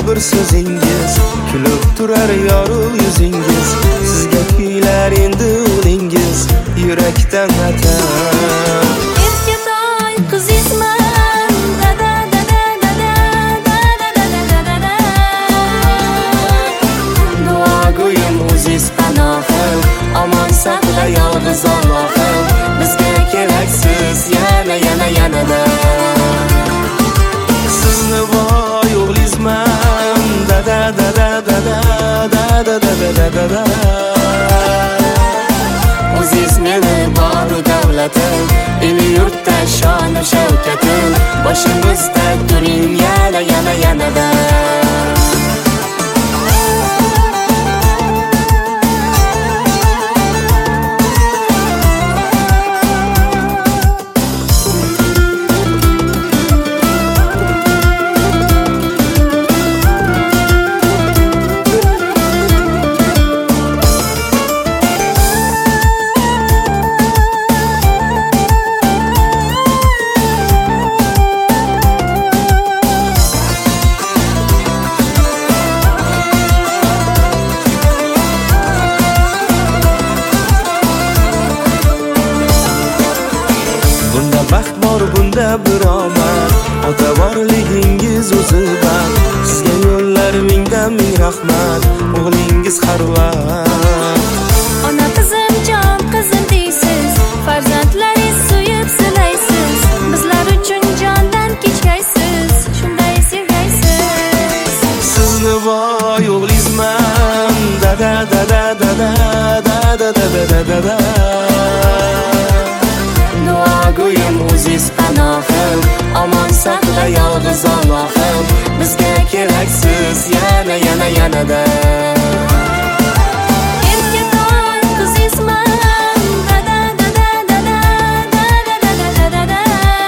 bir so'zingiz, kulib turar yorug' yuzingiz. Sizga kuylar endi o'lingiz, yurakdan vatan. Erkatoy qizizman, duogo'yim o'ziz panohim, omon saqla yolg'iz Allohim. Bizga keraksiz yana-yana-yanada. Sizni voy o'g'lizman, da-da-da-da-da-da-da-da-da-da-da-da. O'ziz meni boru davlatim, el yurtda shon-u shavkatim. Boshimizda turing yana-yana-yanada. Baxt bor bunda bir omad, ota borligingiz o'zi baxt. Sizga yo'llar mingdan ming rahmat, o'g'lingiz har vaqt. Ona qizim, jon qizim deysiz, farzandlaringiz suyib silaysiz. Bizlar uchun jondan kechgaysiz, shunday sevgaysiz. Sizni voy o'g'lizman, da-da-da-da-da-da-da-da-da-da-da. Duogo'yim o'ziz panohim, omon saqla yolg'iz Allohim. Bizga keraksiz yana-yana-yanada. Erkatoy qizizman, da-da-da-da-da-da-da-da-da-da-da.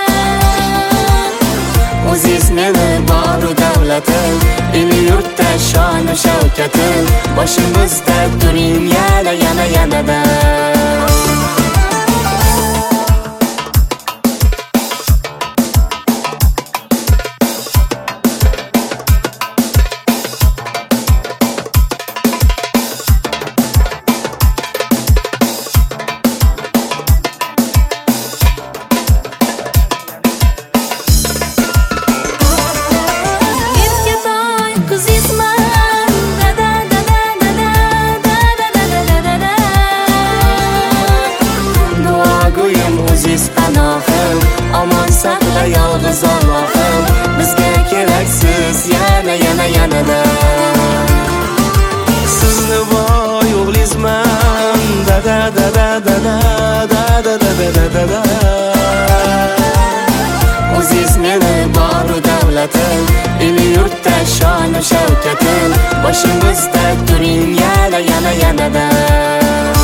O'ziz meni boru davlatim, el yurtda shon-u shavkatim. Boshimizda turing yana-yana-yanada. O'ziz panohim, omon saqla yolg'iz Allohim. Bizga keraksiz yana-yana-yanada. Sizni voy o'g'lizman, da-da-da-da-da-da-da-da-da-da-da. O'ziz meni boru davlatim, el yurtda shon-u shavkatim. Boshimizda turing yana-yana-yanada.